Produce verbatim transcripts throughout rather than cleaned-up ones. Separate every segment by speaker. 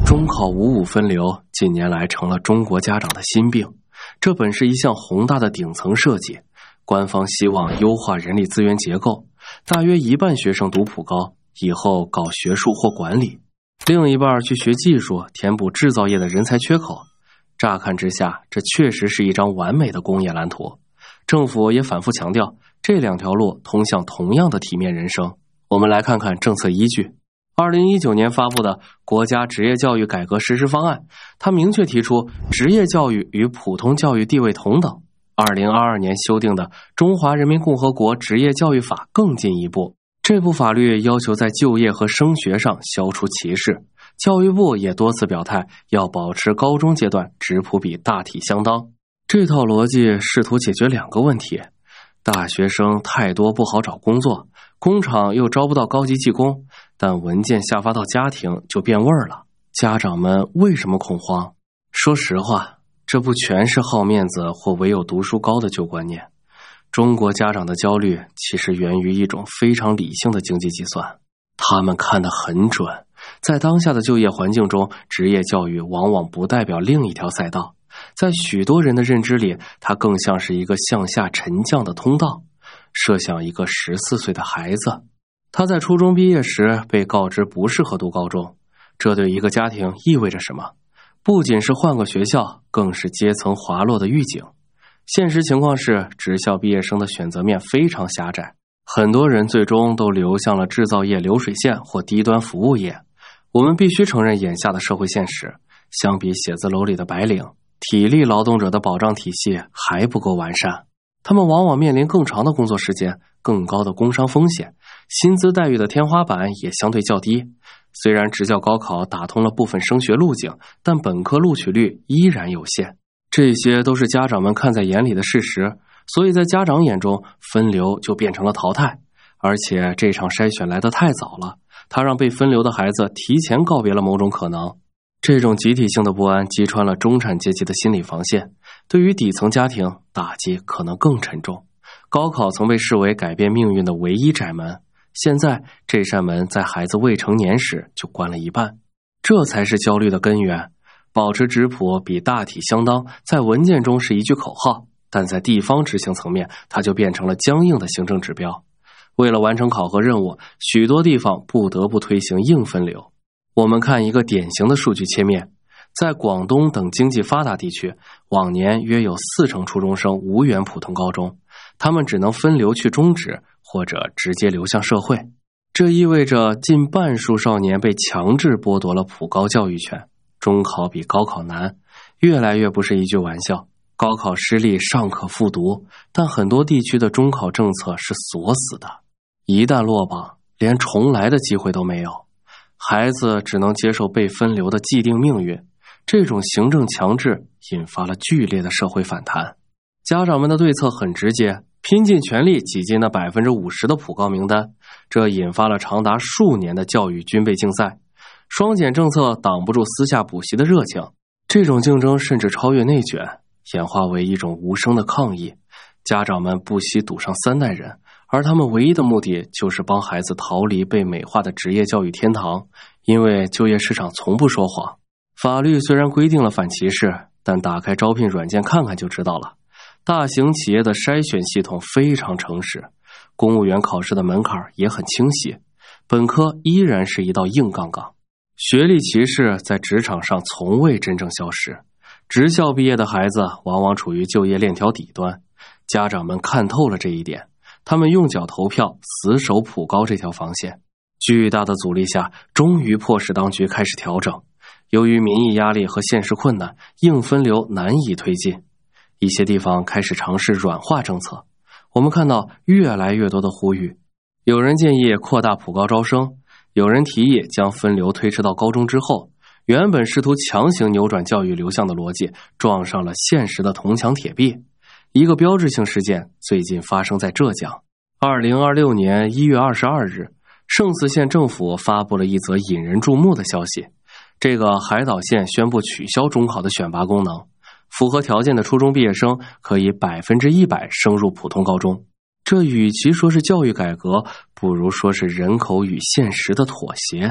Speaker 1: 中考五五分流近年来成了中国家长的心病，这本是一项宏大的顶层设计，官方希望优化人力资源结构，大约一半学生读普高，以后搞学术或管理，另一半去学技术，填补制造业的人才缺口。乍看之下，这确实是一张完美的工业蓝图。政府也反复强调，这两条路通向同样的体面人生。我们来看看政策依据。二零一九年发布的《国家职业教育改革实施方案》，它明确提出职业教育与普通教育地位同等。二零二二年修订的《中华人民共和国职业教育法》更进一步，这部法律要求在就业和升学上消除歧视。教育部也多次表态，要保持高中阶段质谱比大体相当。这套逻辑试图解决两个问题：大学生太多不好找工作，工厂又招不到高级技工，但文件下发到家庭就变味儿了。家长们为什么恐慌？说实话，这不全是好面子或唯有读书高的旧观念。中国家长的焦虑其实源于一种非常理性的经济计算，他们看得很准。在当下的就业环境中，职业教育往往不代表另一条赛道，在许多人的认知里，它更像是一个向下沉降的通道。设想一个十四岁的孩子，他在初中毕业时被告知不适合读高中，这对一个家庭意味着什么？不仅是换个学校，更是阶层滑落的预警。现实情况是，职校毕业生的选择面非常狭窄，很多人最终都流向了制造业流水线或低端服务业。我们必须承认眼下的社会现实，相比写字楼里的白领，体力劳动者的保障体系还不够完善。他们往往面临更长的工作时间，更高的工伤风险，薪资待遇的天花板也相对较低。虽然职教高考打通了部分升学路径，但本科录取率依然有限。这些都是家长们看在眼里的事实，所以在家长眼中，分流就变成了淘汰。而且这场筛选来得太早了，它让被分流的孩子提前告别了某种可能。这种集体性的不安击穿了中产阶级的心理防线，对于底层家庭打击可能更沉重。高考曾被视为改变命运的唯一窄门，现在这扇门在孩子未成年时就关了一半，这才是焦虑的根源。保持质谱比大体相当在文件中是一句口号，但在地方执行层面，它就变成了僵硬的行政指标。为了完成考核任务，许多地方不得不推行硬分流。我们看一个典型的数据切面，在广东等经济发达地区，往年约有四成初中生无缘普通高中，他们只能分流去中职或者直接流向社会。这意味着近半数少年被强制剥夺了普高教育权。中考比高考难，越来越不是一句玩笑。高考失利尚可复读，但很多地区的中考政策是锁死的，一旦落榜，连重来的机会都没有。孩子只能接受被分流的既定命运，这种行政强制引发了剧烈的社会反弹。家长们的对策很直接，拼尽全力挤进那 百分之五十 的普高名单，这引发了长达数年的教育军备竞赛。双减政策挡不住私下补习的热情，这种竞争甚至超越内卷，演化为一种无声的抗议。家长们不惜赌上三代人，而他们唯一的目的就是帮孩子逃离被美化的职业教育天堂，因为就业市场从不说谎。法律虽然规定了反歧视，但打开招聘软件看看就知道了。大型企业的筛选系统非常诚实，公务员考试的门槛也很清晰，本科依然是一道硬杠杠。学历歧视在职场上从未真正消失，职校毕业的孩子往往处于就业链条底端，家长们看透了这一点，他们用脚投票，死守普高这条防线。巨大的阻力下，终于迫使当局开始调整。由于民意压力和现实困难，硬分流难以推进，一些地方开始尝试软化政策。我们看到越来越多的呼吁，有人建议扩大普高招生，有人提议将分流推迟到高中之后。原本试图强行扭转教育流向的逻辑，撞上了现实的铜墙铁壁。一个标志性事件最近发生在浙江。二零二六年一月二十二日，胜似县政府发布了一则引人注目的消息。这个海岛县宣布取消中考的选拔功能，符合条件的初中毕业生可以百分之一百升入普通高中。这与其说是教育改革，不如说是人口与现实的妥协。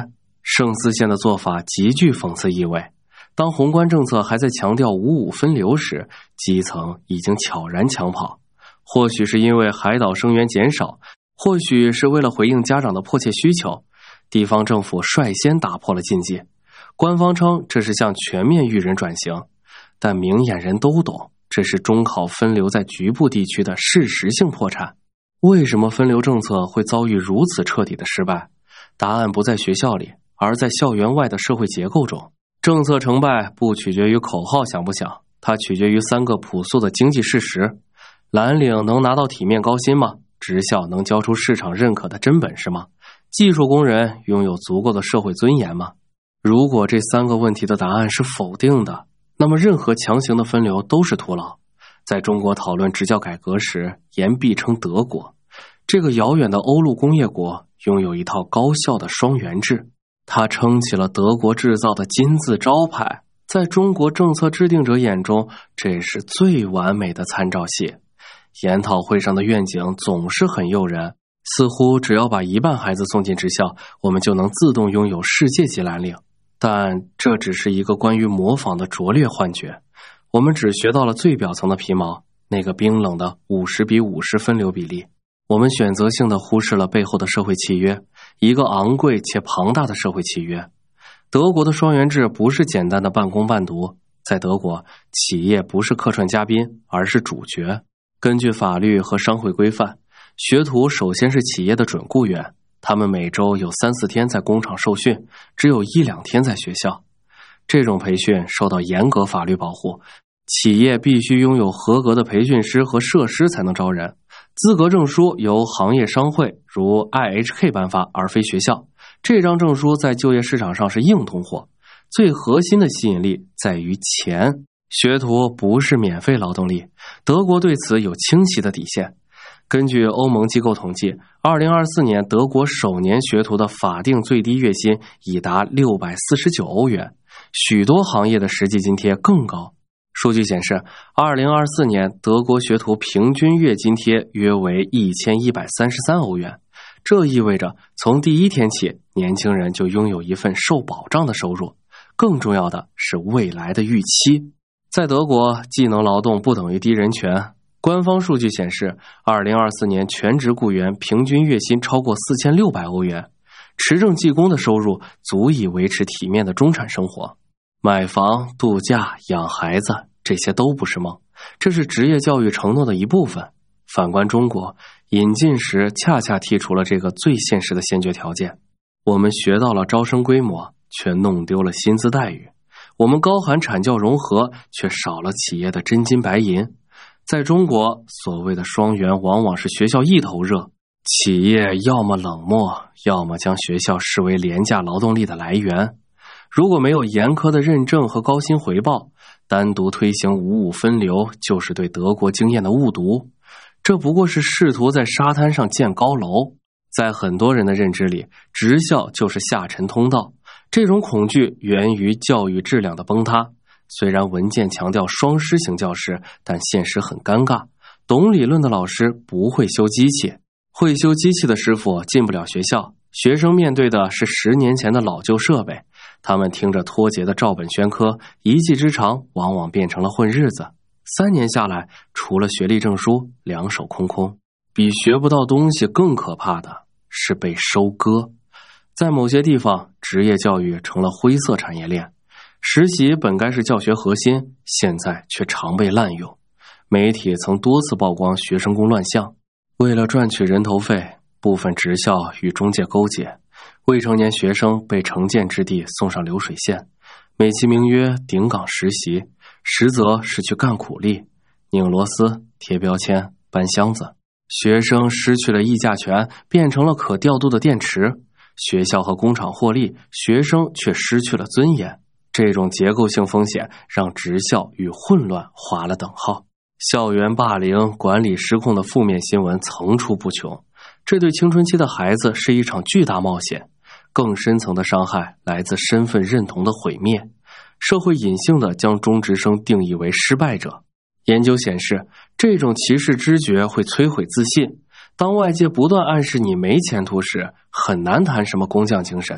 Speaker 1: 盛思宪的做法极具讽刺意味。当宏观政策还在强调五五分流时，基层已经悄然抢跑。或许是因为海岛生源减少，或许是为了回应家长的迫切需求，地方政府率先打破了禁忌。官方称这是向全面育人转型，但明眼人都懂，这是中考分流在局部地区的事实性破产。为什么分流政策会遭遇如此彻底的失败？答案不在学校里，而在校园外的社会结构中。政策成败不取决于口号响不响，它取决于三个朴素的经济事实：蓝领能拿到体面高薪吗？职校能交出市场认可的真本事吗？技术工人拥有足够的社会尊严吗？如果这三个问题的答案是否定的，那么任何强行的分流都是徒劳。在中国讨论职教改革时，言必称德国。这个遥远的欧陆工业国拥有一套高效的双元制，它撑起了德国制造的金字招牌。在中国政策制定者眼中，这是最完美的参照系。研讨会上的愿景总是很诱人，似乎只要把一半孩子送进职校，我们就能自动拥有世界级蓝领。但这只是一个关于模仿的拙劣幻觉，我们只学到了最表层的皮毛，那个冰冷的五十比五十分流比例。我们选择性地忽视了背后的社会契约，一个昂贵且庞大的社会契约。德国的双元制不是简单的半工半读，在德国，企业不是客串嘉宾，而是主角。根据法律和商会规范，学徒首先是企业的准雇员，他们每周有三四天在工厂受训，只有一两天在学校。这种培训受到严格法律保护，企业必须拥有合格的培训师和设施才能招人。资格证书由行业商会如 I H K 颁发，而非学校。这张证书在就业市场上是硬通货。最核心的吸引力在于钱，学徒不是免费劳动力。德国对此有清晰的底线。根据欧盟机构统计，二零二四年德国首年学徒的法定最低月薪已达六百四十九欧元，许多行业的实际津贴更高。数据显示，二零二四年德国学徒平均月津贴约为一千一百三十三欧元，这意味着从第一天起，年轻人就拥有一份受保障的收入。更重要的是未来的预期。在德国，技能劳动不等于低人权。官方数据显示，二零二四年全职雇员平均月薪超过四千六百欧元，持证技工的收入足以维持体面的中产生活。买房、度假、养孩子，这些都不是梦，这是职业教育承诺的一部分。反观中国，引进时恰恰剔除了这个最现实的先决条件。我们学到了招生规模，却弄丢了薪资待遇。我们高喊产教融合，却少了企业的真金白银。在中国，所谓的双元往往是学校一头热，企业要么冷漠，要么将学校视为廉价劳动力的来源。如果没有严苛的认证和高薪回报，单独推行五五分流就是对德国经验的误读。这不过是试图在沙滩上建高楼。在很多人的认知里，职校就是下沉通道。这种恐惧源于教育质量的崩塌。虽然文件强调双师型教师，但现实很尴尬。懂理论的老师不会修机器，会修机器的师傅进不了学校。学生面对的是十年前的老旧设备，他们听着脱节的照本宣科，一技之长往往变成了混日子。三年下来，除了学历证书，两手空空。比学不到东西更可怕的是被收割。在某些地方，职业教育成了灰色产业链。实习本该是教学核心，现在却常被滥用。媒体曾多次曝光学生工乱象。为了赚取人头费，部分职校与中介勾结，未成年学生被成建之地送上流水线，美其名曰顶岗实习，实则是去干苦力，拧螺丝、贴标签、搬箱子。学生失去了议价权，变成了可调度的电池。学校和工厂获利，学生却失去了尊严。这种结构性风险让职校与混乱划了等号。校园霸凌、管理失控的负面新闻层出不穷，这对青春期的孩子是一场巨大冒险。更深层的伤害来自身份认同的毁灭。社会隐性地将中职生定义为失败者。研究显示，这种歧视知觉会摧毁自信。当外界不断暗示你没前途时，很难谈什么工匠精神。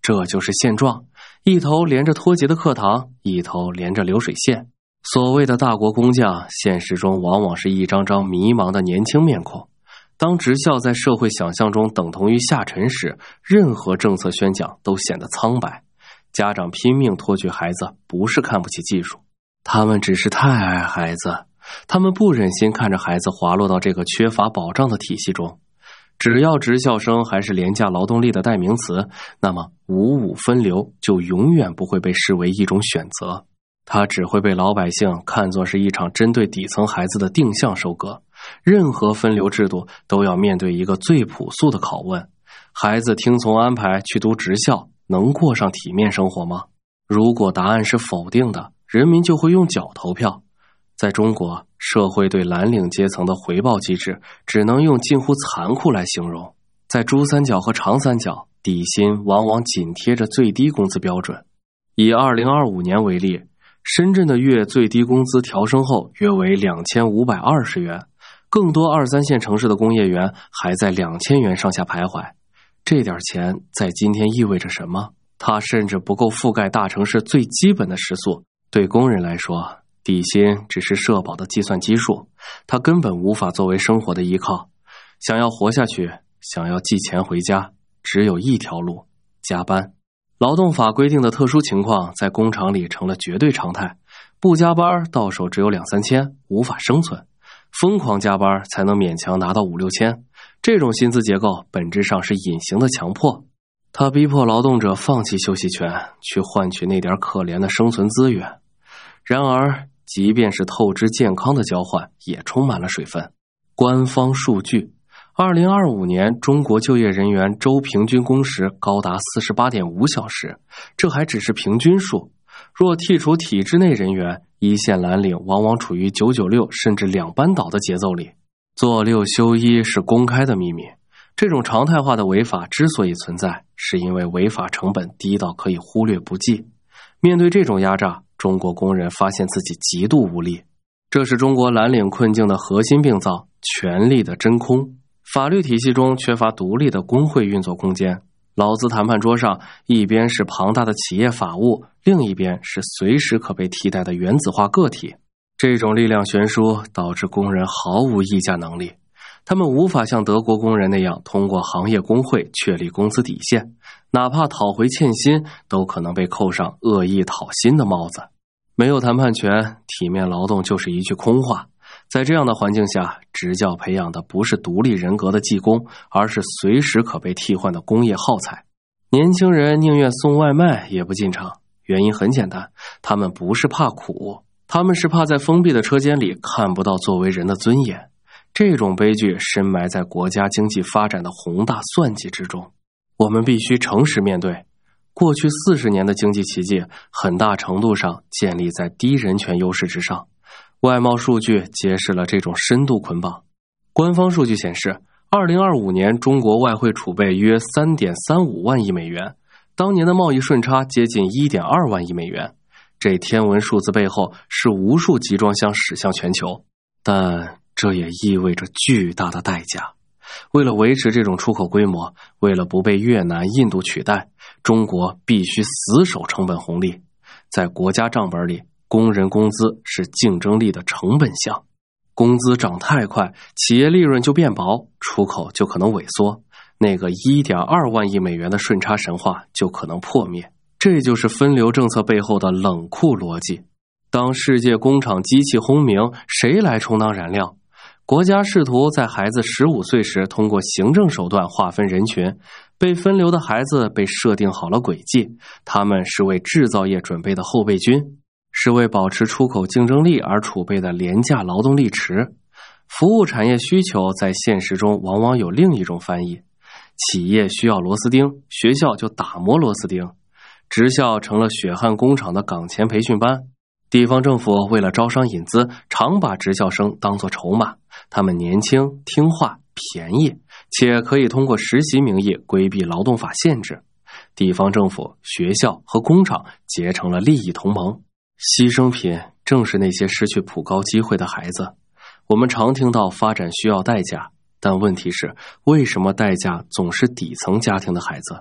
Speaker 1: 这就是现状，一头连着脱节的课堂，一头连着流水线。所谓的大国工匠，现实中往往是一张张迷茫的年轻面孔。当职校在社会想象中等同于下沉时，任何政策宣讲都显得苍白。家长拼命托举孩子，不是看不起技术，他们只是太爱孩子，他们不忍心看着孩子滑落到这个缺乏保障的体系中。只要职校生还是廉价劳动力的代名词，那么五五分流就永远不会被视为一种选择，它只会被老百姓看作是一场针对底层孩子的定向收割。任何分流制度都要面对一个最朴素的拷问：孩子听从安排去读职校，能过上体面生活吗？如果答案是否定的，人民就会用脚投票。在中国，社会对蓝领阶层的回报机制只能用近乎残酷来形容。在珠三角和长三角，底薪往往紧贴着最低工资标准。以二零二五年为例，深圳的月最低工资调升后约为两千五百二十元，更多二三线城市的工业园还在两千元上下徘徊。这点钱在今天意味着什么？它甚至不够覆盖大城市最基本的食宿。对工人来说，底薪只是社保的计算基数，它根本无法作为生活的依靠。想要活下去，想要寄钱回家，只有一条路：加班。劳动法规定的特殊情况在工厂里成了绝对常态，不加班到手只有两三千，无法生存；疯狂加班才能勉强拿到五六千。这种薪资结构本质上是隐形的强迫，它逼迫劳动者放弃休息权，去换取那点可怜的生存资源。然而，即便是透支健康的交换，也充满了水分。官方数据，二零二五年中国就业人员周平均工时高达 四十八点五小时，这还只是平均数。若剔除体制内人员，一线蓝领往往处于九九六甚至两班倒的节奏里。做六休一是公开的秘密。这种常态化的违法之所以存在，是因为违法成本低到可以忽略不计。面对这种压榨，中国工人发现自己极度无力。这是中国蓝领困境的核心病灶——权力的真空。法律体系中缺乏独立的工会运作空间，劳资谈判桌上一边是庞大的企业法务，另一边是随时可被替代的原子化个体。这种力量悬殊导致工人毫无议价能力，他们无法像德国工人那样通过行业工会确立工资底线，哪怕讨回欠薪都可能被扣上恶意讨薪的帽子。没有谈判权，体面劳动就是一句空话。在这样的环境下，职教培养的不是独立人格的技工，而是随时可被替换的工业耗材。年轻人宁愿送外卖也不进厂，原因很简单，他们不是怕苦，他们是怕在封闭的车间里看不到作为人的尊严。这种悲剧深埋在国家经济发展的宏大算计之中。我们必须诚实面对，过去四十年的经济奇迹很大程度上建立在低人权优势之上。外贸数据揭示了这种深度捆绑。官方数据显示，二零二五年中国外汇储备约 三点三五万亿美元，当年的贸易顺差接近 一点二万亿美元。这天文数字背后是无数集装箱驶向全球，但这也意味着巨大的代价。为了维持这种出口规模，为了不被越南、印度取代，中国必须死守成本红利。在国家账本里，工人工资是竞争力的成本项，工资涨太快，企业利润就变薄，出口就可能萎缩，那个 一点二万亿美元的顺差神话就可能破灭。这就是分流政策背后的冷酷逻辑。当世界工厂机器轰鸣，谁来充当燃料？国家试图在孩子十五岁时通过行政手段划分人群，被分流的孩子被设定好了轨迹，他们是为制造业准备的后备军，是为保持出口竞争力而储备的廉价劳动力池。服务产业需求在现实中往往有另一种翻译，企业需要螺丝钉，学校就打磨螺丝钉。职校成了血汗工厂的岗前培训班，地方政府为了招商引资，常把职校生当作筹码，他们年轻、听话、便宜，且可以通过实习名义规避劳动法限制。地方政府、学校和工厂结成了利益同盟，牺牲品正是那些失去普高机会的孩子。我们常听到发展需要代价，但问题是，为什么代价总是底层家庭的孩子？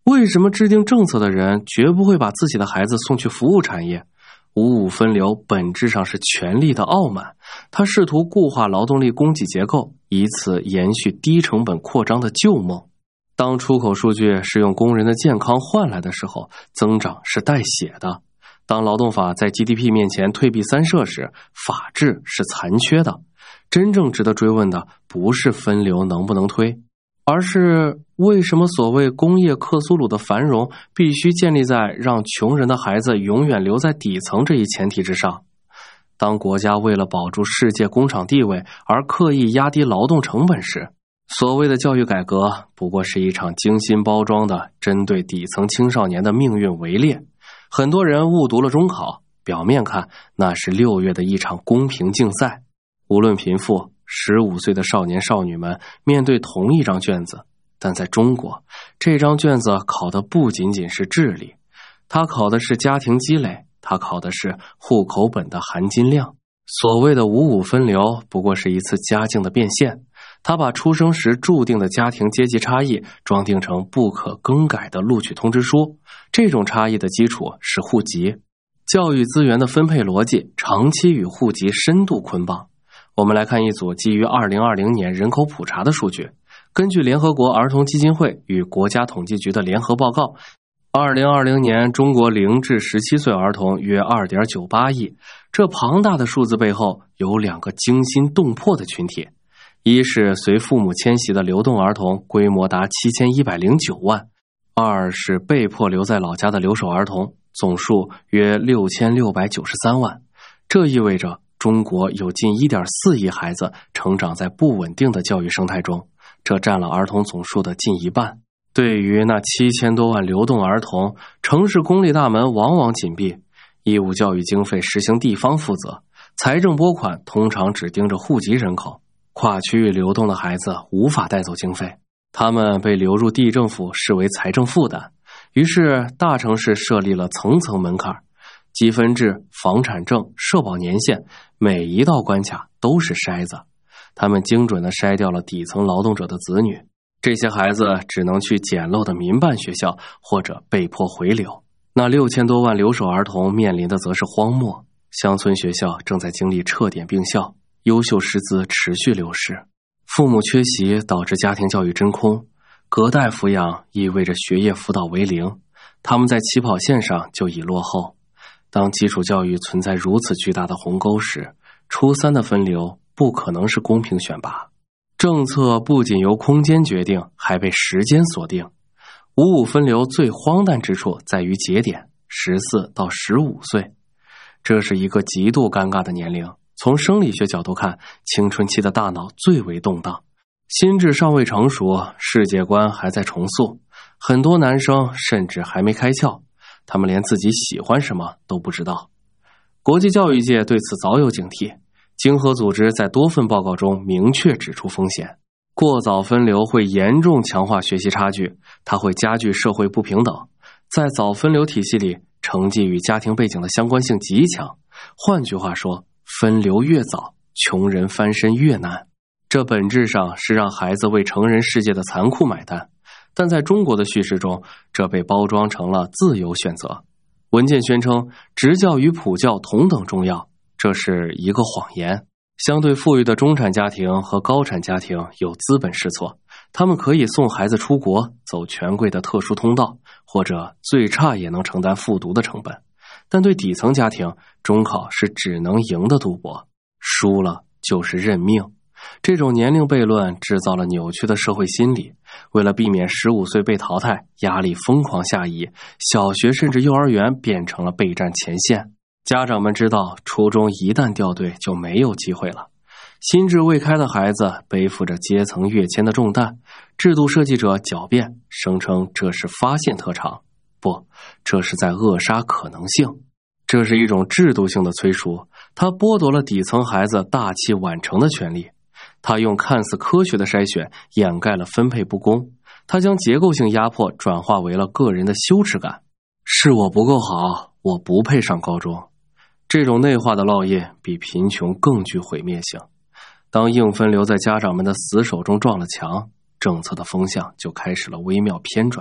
Speaker 1: 为什么制定政策的人绝不会把自己的孩子送去服务产业？五五分流本质上是权力的傲慢，他试图固化劳动力供给结构，以此延续低成本扩张的旧梦。当出口数据是用工人的健康换来的时候，增长是带血的。当劳动法在 G D P 面前退避三舍时，法治是残缺的。真正值得追问的不是分流能不能推，而是为什么所谓工业克苏鲁的繁荣必须建立在让穷人的孩子永远留在底层这一前提之上。当国家为了保住世界工厂地位而刻意压低劳动成本时，所谓的教育改革不过是一场精心包装的针对底层青少年的命运围猎。很多人误读了中考，表面看那是六月的一场公平竞赛。无论贫富，十五岁的少年少女们面对同一张卷子，但在中国，这张卷子考的不仅仅是智力，它考的是家庭积累，它考的是户口本的含金量。所谓的五五分流不过是一次家境的变现，它把出生时注定的家庭阶级差异装订成不可更改的录取通知书。这种差异的基础是户籍。教育资源的分配逻辑长期与户籍深度捆绑。我们来看一组基于二零二零年人口普查的数据。根据联合国儿童基金会与国家统计局的联合报告，二零二零年中国零至十七岁儿童约 二点九八亿。这庞大的数字背后有两个惊心动魄的群体。一是随父母迁徙的流动儿童，规模达七千一百零九万。二是被迫留在老家的留守儿童，总数约六千六百九十三万。这意味着中国有近 一点四亿孩子成长在不稳定的教育生态中，这占了儿童总数的近一半。对于那七千多万流动儿童，城市公立大门往往紧闭，义务教育经费实行地方负责，财政拨款通常只盯着户籍人口，跨区域流动的孩子无法带走经费，他们被流入地政府视为财政负担。于是大城市设立了层层门槛，积分制、房产证、社保年限，每一道关卡都是筛子。他们精准地筛掉了底层劳动者的子女，这些孩子只能去简陋的民办学校，或者被迫回流。那六千多万留守儿童面临的则是荒漠，乡村学校正在经历撤点并校，优秀师资持续流失，父母缺席导致家庭教育真空，隔代抚养意味着学业辅导为零，他们在起跑线上就已落后。当基础教育存在如此巨大的鸿沟时，初三的分流不可能是公平选拔。政策不仅由空间决定，还被时间锁定。五五分流最荒诞之处在于节点，十四到十五岁。这是一个极度尴尬的年龄。从生理学角度看，青春期的大脑最为动荡，心智尚未成熟，世界观还在重塑，很多男生甚至还没开窍，他们连自己喜欢什么都不知道。国际教育界对此早有警惕，经合组织在多份报告中明确指出风险。过早分流会严重强化学习差距，它会加剧社会不平等。在早分流体系里，成绩与家庭背景的相关性极强。换句话说，分流越早，穷人翻身越难。这本质上是让孩子为成人世界的残酷买单，但在中国的叙事中，这被包装成了自由选择。文件宣称职教与普教同等重要，这是一个谎言。相对富裕的中产家庭和高产家庭有资本试错，他们可以送孩子出国，走权贵的特殊通道，或者最差也能承担复读的成本。但对底层家庭，中考是只能赢的赌博，输了就是认命。这种年龄悖论制造了扭曲的社会心理，为了避免十五岁被淘汰，压力疯狂下移，小学甚至幼儿园变成了备战前线。家长们知道，初中一旦掉队就没有机会了。心智未开的孩子背负着阶层跃迁的重担，制度设计者狡辩，声称这是发现特长。不，这是在扼杀可能性。这是一种制度性的催熟，它剥夺了底层孩子大器晚成的权利。它用看似科学的筛选掩盖了分配不公，它将结构性压迫转化为了个人的羞耻感。是我不够好，我不配上高中。这种内化的烙印比贫穷更具毁灭性。当硬分流在家长们的死手中撞了墙，政策的风向就开始了微妙偏转。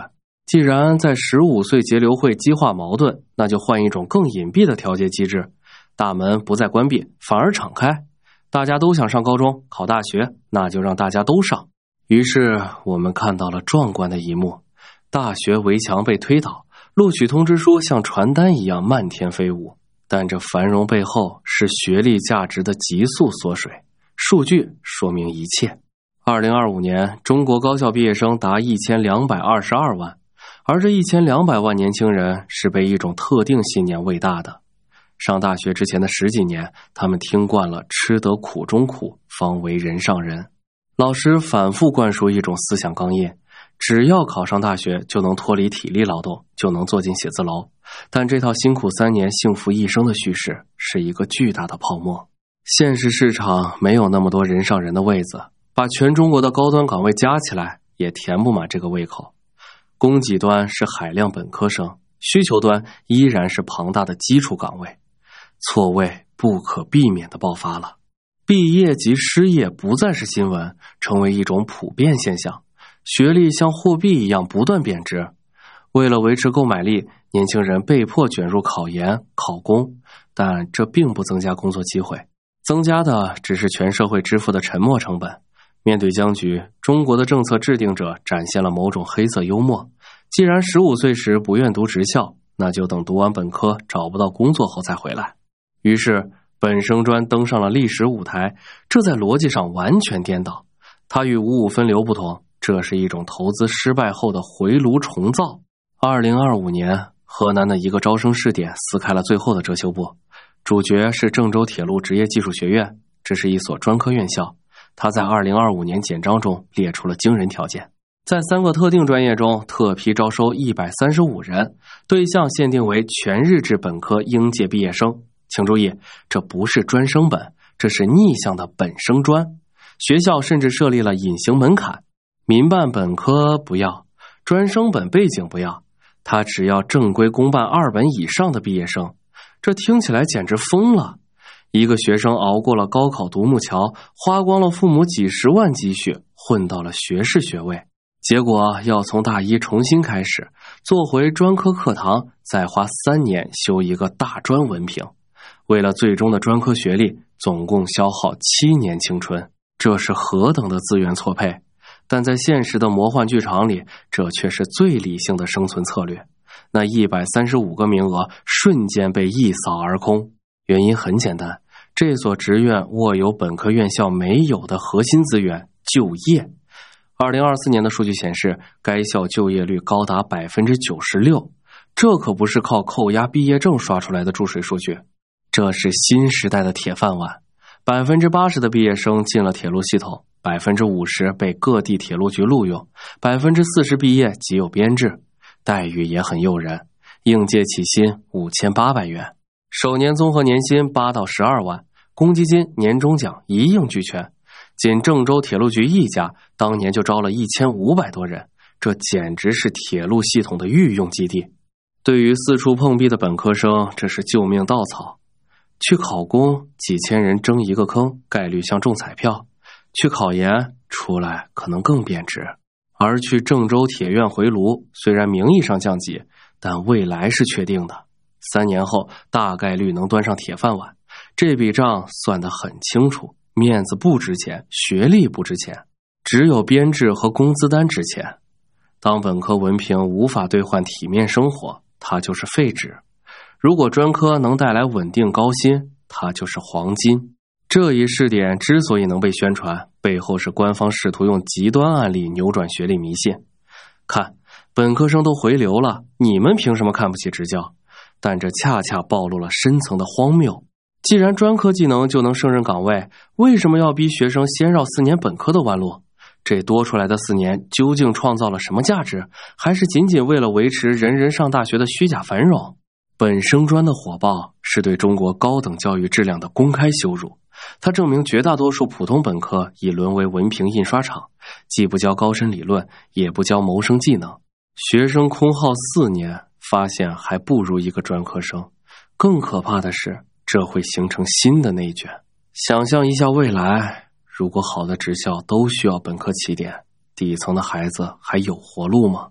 Speaker 1: 既然在十五岁节流会激化矛盾，那就换一种更隐蔽的调节机制，大门不再关闭，反而敞开。大家都想上高中、考大学，那就让大家都上。于是我们看到了壮观的一幕，大学围墙被推倒，录取通知书像传单一样漫天飞舞。但这繁荣背后是学历价值的急速缩水，数据说明一切。二零二五年，中国高校毕业生达一千两百二十二万，而这一千两百万年轻人是被一种特定信念喂大的。上大学之前的十几年，他们听惯了吃得苦中苦，方为人上人。老师反复灌输一种思想钢印，只要考上大学就能脱离体力劳动，就能坐进写字楼。但这套辛苦三年幸福一生的叙事是一个巨大的泡沫。现实市场没有那么多人上人的位子，把全中国的高端岗位加起来也填不满这个胃口。供给端是海量本科生，需求端依然是庞大的基础岗位，错位不可避免地爆发了。毕业即失业不再是新闻，成为一种普遍现象。学历像货币一样不断贬值，为了维持购买力，年轻人被迫卷入考研、考公，但这并不增加工作机会，增加的只是全社会支付的沉没成本。面对僵局，中国的政策制定者展现了某种黑色幽默。既然十五岁时不愿读职校，那就等读完本科找不到工作后再回来。于是本生专登上了历史舞台，这在逻辑上完全颠倒。它与五五分流不同，这是一种投资失败后的回炉重造。二零二五年，河南的一个招生试点撕开了最后的遮羞布，主角是郑州铁路职业技术学院，这是一所专科院校。它在二零二五年简章中列出了惊人条件，在三个特定专业中特批招收一百三十五人，对象限定为全日制本科应届毕业生。请注意，这不是专升本，这是逆向的本升专。学校甚至设立了隐形门槛，民办本科不要，专升本背景不要，他只要正规公办二本以上的毕业生。这听起来简直疯了。一个学生熬过了高考独木桥，花光了父母几十万积蓄，混到了学士学位，结果要从大一重新开始，做回专科课堂，再花三年修一个大专文凭。为了最终的专科学历，总共消耗七年青春，这是何等的资源错配。但在现实的魔幻剧场里，这却是最理性的生存策略。那一百三十五个名额瞬间被一扫而空。原因很简单，这所职院握有本科院校没有的核心资源——就业。二零二四年的数据显示，该校就业率高达 百分之九十六， 这可不是靠扣押毕业证刷出来的注水数据，这是新时代的铁饭碗。 百分之八十 的毕业生进了铁路系统， 百分之五十 被各地铁路局录用， 百分之四十 毕业即有编制，待遇也很诱人，应届起薪五千八百元，首年综合年薪八到十二万，公积金、年终奖一应俱全。仅郑州铁路局一家当年就招了一千五百多人，这简直是铁路系统的御用基地。对于四处碰壁的本科生，这是救命稻草。去考公，几千人争一个坑，概率像中彩票；去考研，出来可能更贬值。而去郑州铁院回炉，虽然名义上降级，但未来是确定的。三年后大概率能端上铁饭碗，这笔账算得很清楚。面子不值钱，学历不值钱，只有编制和工资单值钱。当本科文凭无法兑换体面生活，它就是废纸；如果专科能带来稳定高薪，它就是黄金。这一试点之所以能被宣传，背后是官方试图用极端案例扭转学历迷信。看，本科生都回流了，你们凭什么看不起职教？但这恰恰暴露了深层的荒谬。既然专科技能就能胜任岗位，为什么要逼学生先绕四年本科的弯路？这多出来的四年究竟创造了什么价值？还是仅仅为了维持人人上大学的虚假繁荣？本生专的火爆是对中国高等教育质量的公开羞辱，它证明绝大多数普通本科已沦为文凭印刷厂，既不教高深理论，也不教谋生技能。学生空耗四年，发现还不如一个专科生。更可怕的是，这会形成新的内卷。想象一下未来，如果好的职校都需要本科起点，底层的孩子还有活路吗？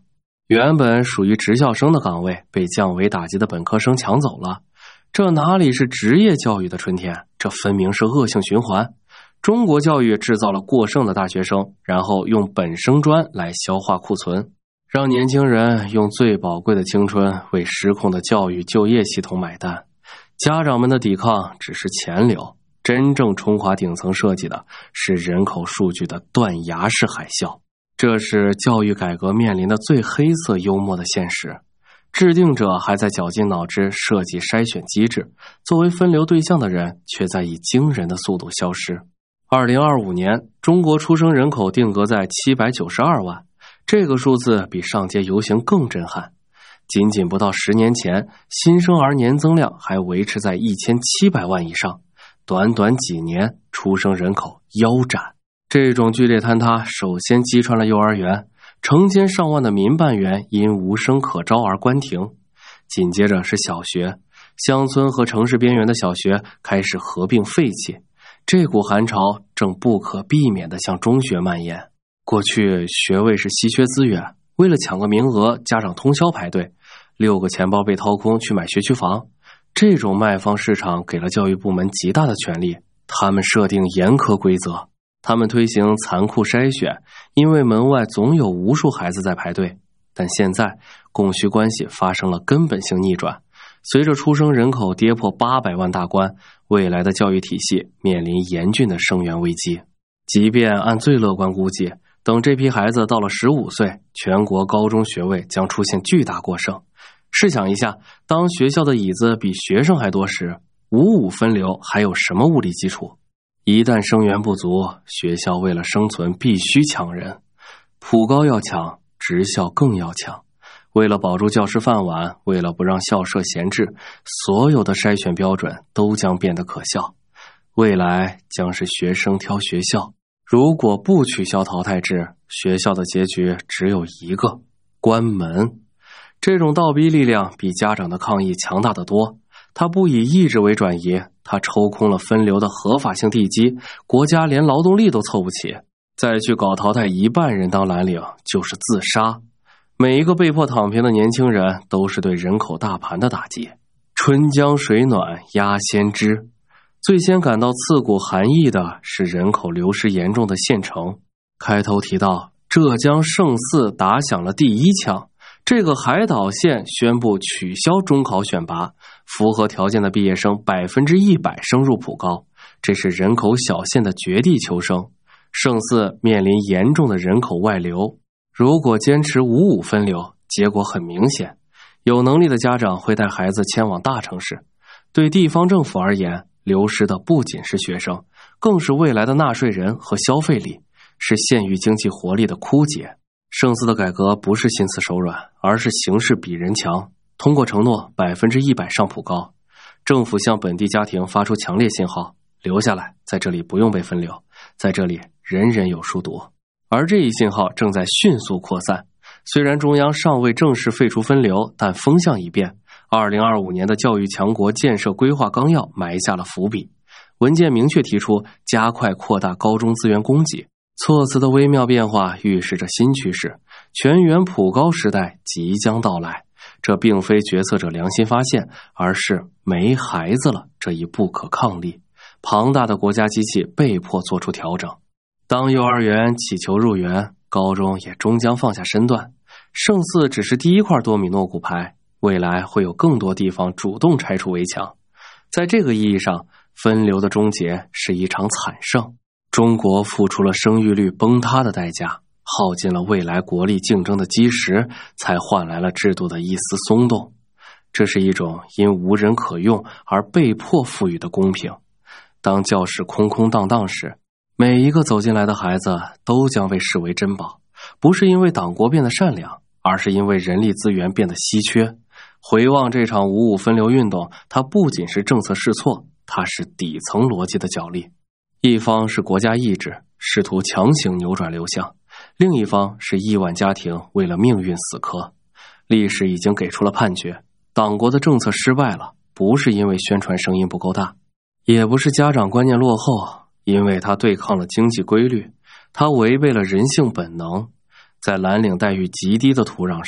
Speaker 1: 原本属于职校生的岗位被降维打击的本科生抢走了，这哪里是职业教育的春天，这分明是恶性循环。中国教育制造了过剩的大学生，然后用本生专来消化库存，让年轻人用最宝贵的青春为失控的教育就业系统买单。家长们的抵抗只是钱流，真正冲垮顶层设计的是人口数据的断崖式海啸。这是教育改革面临的最黑色幽默的现实。制定者还在绞尽脑汁设计筛选机制，作为分流对象的人却在以惊人的速度消失。二零二五年，中国出生人口定格在七百九十二万，这个数字比上街游行更震撼。仅仅不到十年前，新生儿年增量还维持在一千七百万以上，短短几年，出生人口腰斩。这种剧烈坍塌首先击穿了幼儿园，成千上万的民办园因无生可招而关停。紧接着是小学，乡村和城市边缘的小学开始合并废弃，这股寒潮正不可避免地向中学蔓延。过去学位是稀缺资源，为了抢个名额，家长通宵排队，六个钱包被掏空去买学区房。这种卖方市场给了教育部门极大的权利，他们设定严苛规则，他们推行残酷筛选，因为门外总有无数孩子在排队。但现在供需关系发生了根本性逆转，随着出生人口跌破八百万大关，未来的教育体系面临严峻的生源危机。即便按最乐观估计，等这批孩子到了十五岁，全国高中学位将出现巨大过剩。试想一下，当学校的椅子比学生还多时，五五分流还有什么物理基础？一旦生源不足，学校为了生存必须抢人，普高要抢，职校更要抢。为了保住教师饭碗，为了不让校舍闲置，所有的筛选标准都将变得可笑。未来将是学生挑学校，如果不取消淘汰制，学校的结局只有一个：关门。这种倒逼力量比家长的抗议强大得多，它不以意志为转移，它抽空了分流的合法性地基，国家连劳动力都凑不起，再去搞淘汰一半人当蓝领就是自杀。每一个被迫躺平的年轻人都是对人口大盘的打击。春江水暖鸭先知，最先感到刺骨寒意的是人口流失严重的县城。开头提到浙江胜似打响了第一枪，这个海岛县宣布取消中考选拔，符合条件的毕业生百分之一百升入普高，这是人口小县的绝地求生。胜似面临严重的人口外流，如果坚持五五分流，结果很明显，有能力的家长会带孩子迁往大城市。对地方政府而言，流失的不仅是学生，更是未来的纳税人和消费力，是县域经济活力的枯竭。胜似的改革不是心慈手软，而是形势比人强。通过承诺百分之一百上普高，政府向本地家庭发出强烈信号：留下来，在这里不用被分流，在这里人人有书读。而这一信号正在迅速扩散。虽然中央尚未正式废除分流，但风向已变。二零二五年的教育强国建设规划纲要埋下了伏笔，文件明确提出加快扩大高中资源供给。措辞的微妙变化预示着新趋势，全员普高时代即将到来。这并非决策者良心发现，而是没孩子了这一不可抗力。庞大的国家机器被迫做出调整。当幼儿园祈求入园，高中也终将放下身段。胜似只是第一块多米诺骨牌，未来会有更多地方主动拆除围墙。在这个意义上，分流的终结是一场惨胜。中国付出了生育率崩塌的代价，耗尽了未来国力竞争的基石，才换来了制度的一丝松动。这是一种因无人可用而被迫赋予的公平。当教室空空荡荡时，每一个走进来的孩子都将被视为珍宝，不是因为党国变得善良，而是因为人力资源变得稀缺。回望这场五五分流运动，它不仅是政策试错，它是底层逻辑的角力。一方是国家意志，试图强行扭转流向；另一方是亿万家庭为了命运死磕。历史已经给出了判决，党国的政策失败了，不是因为宣传声音不够大，也不是家长观念落后，因为它对抗了经济规律，它违背了人性本能。在蓝领待遇极低的土壤上，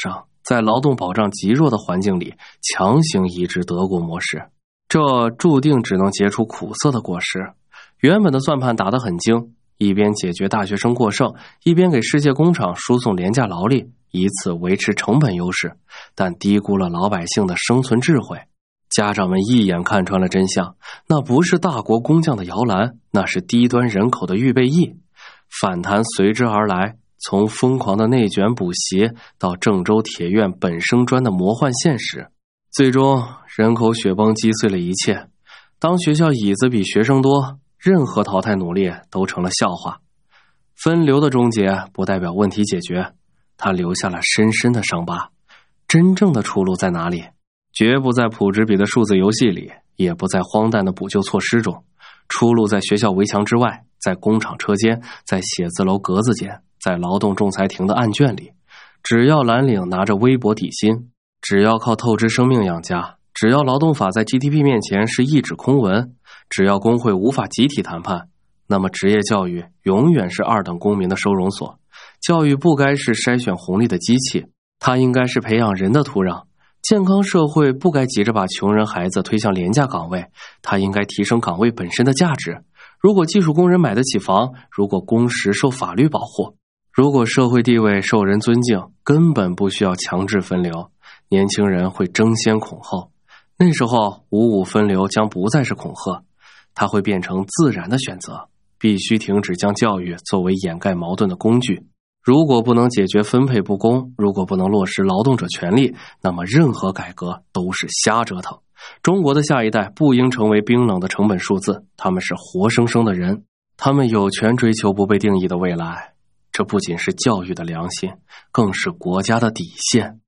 Speaker 1: 在劳动保障极弱的环境里强行移植德国模式，这注定只能结出苦涩的果实。原本的算盘打得很精，一边解决大学生过剩，一边给世界工厂输送廉价劳力，以此维持成本优势，但低估了老百姓的生存智慧。家长们一眼看穿了真相，那不是大国工匠的摇篮，那是低端人口的预备役。反弹随之而来，从疯狂的内卷补习到郑州铁院本生专的魔幻现实，最终人口雪崩击碎了一切。当学校椅子比学生多，任何淘汰努力都成了笑话。分流的终结不代表问题解决，它留下了深深的伤疤。真正的出路在哪里？绝不在普纸笔的数字游戏里，也不在荒诞的补救措施中。出路在学校围墙之外，在工厂车间，在写字楼格子间，在劳动仲裁庭的案卷里。只要蓝领拿着微薄底薪，只要靠透支生命养家，只要劳动法在 G D P 面前是一纸空文，只要工会无法集体谈判，那么职业教育永远是二等公民的收容所。教育不该是筛选红利的机器，它应该是培养人的土壤。健康社会不该急着把穷人孩子推向廉价岗位，它应该提升岗位本身的价值。如果技术工人买得起房，如果工时受法律保护，如果社会地位受人尊敬，根本不需要强制分流，年轻人会争先恐后。那时候五五分流将不再是恐吓，它会变成自然的选择。必须停止将教育作为掩盖矛盾的工具。如果不能解决分配不公，如果不能落实劳动者权利，那么任何改革都是瞎折腾。中国的下一代不应成为冰冷的成本数字，他们是活生生的人，他们有权追求不被定义的未来。这不仅是教育的良心，更是国家的底线。